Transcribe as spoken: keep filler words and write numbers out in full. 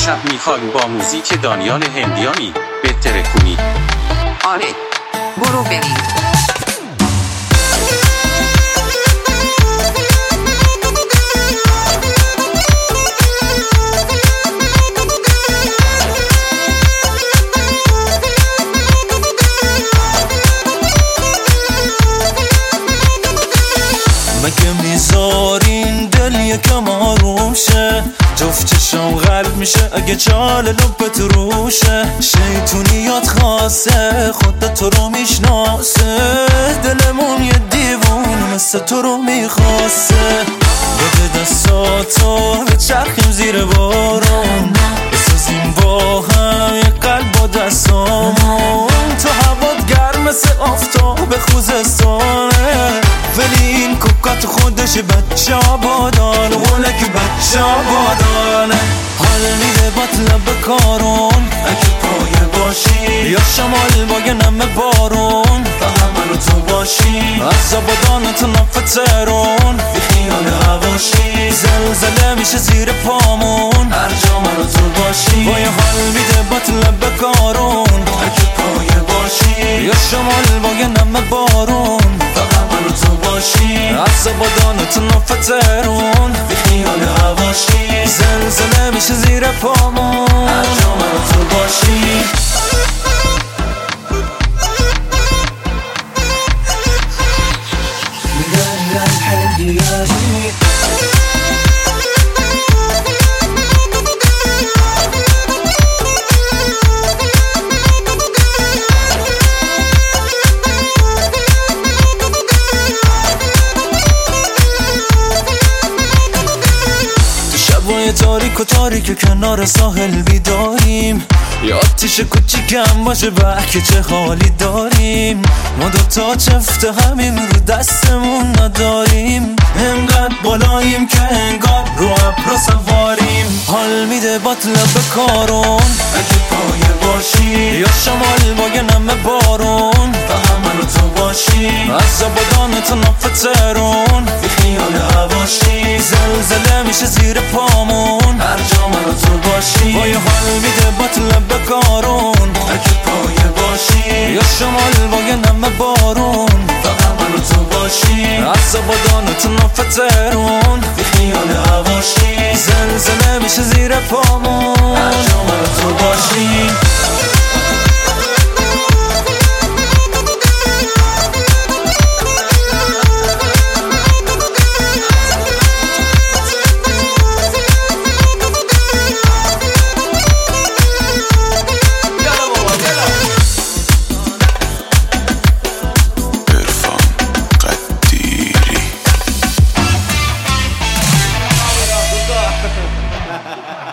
امشب میخوایم با موزیک دانیال هندیانی بهتره کنی. آره برو بریم. مگه میذارین دل یکم آروم شه؟ جفت چشم قلب میشه اگه چال لبت روشه. شیطونیات خاصه خودت تو رو میشناسه، دلمون یه دیوون مثل تو رو میخواسته. بده دستاتو به چرخیم زیر بارون، بسازیم با هم یه قلب با دستامون. تو هوات گرم مثل آفتاب خوزستانه، ولی این کوکات خودش بچه آبادانه، ولک بچه آبادانه. حال میده بطلب کارون اگه پایه باشی، یا شمال با یه نم بارون فقط منو تو باشی. از آبادان تو نفت ترون بی خیال هواشی، زلزله میشه زیر پامون هر جا منو تو باشی. وای حال میده بطلب کارون اگه پایه باشی، یا شمال با یه نم بارون فقط منو تو باشی. از آبادان تو نفت ترون بی خیال هواشی، زلزله میشه زیر پامون هر جا منو تو باشی. شبای تاریک و تاریک کنار ساحل بیداریم، یه آتیش کوچیکم باشه که چه حالی داریم. ما دوتا چفت همیم رو دستمون نداریم، انقدر بالاییم که انگار رو ابر سواریم. حال میده باطلب کارون اگه پایه باشی، یا شمال با یه نم بارون فقط منو تو باشی. از آبادان تو نفت ترون بی خیال هواشی، زلزله میشه زیر پامون هر جا منو تو باشی. وای حال میده باطلب کارون اگه پایه باشی، یا شمال با یه نم بارون فقط منو تو باشی. از آبادان تو نفت ترون بی خیال هواشی، زلزله میشه زیر پامون هر جا منو تو باشی. Ha ha ha.